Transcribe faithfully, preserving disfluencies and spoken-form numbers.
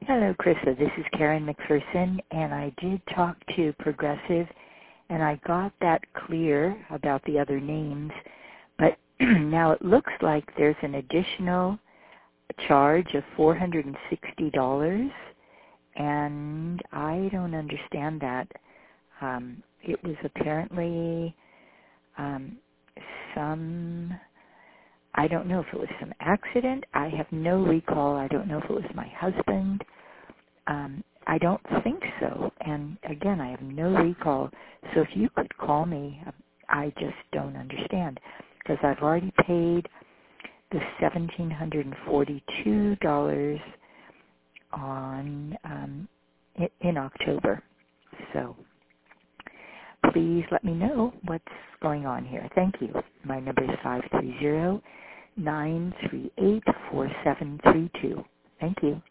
Hello, Krista. This is Karen McPherson, and I did talk to Progressive, and I got that clear about the other names, but now it looks like there's an additional charge of four hundred sixty dollars, and I don't understand that. Um, it was apparently um, some, I don't know if it was some accident. I have no recall. I don't know if it was my husband. Um, I don't think so. And again, I have no recall. So if you could call me, I just don't understand because I've already paid the one thousand seven hundred forty-two dollars on um, in, in October. So please let me know what's going on here. Thank you. My number is five three zero, nine three eight, four seven three two. Thank you.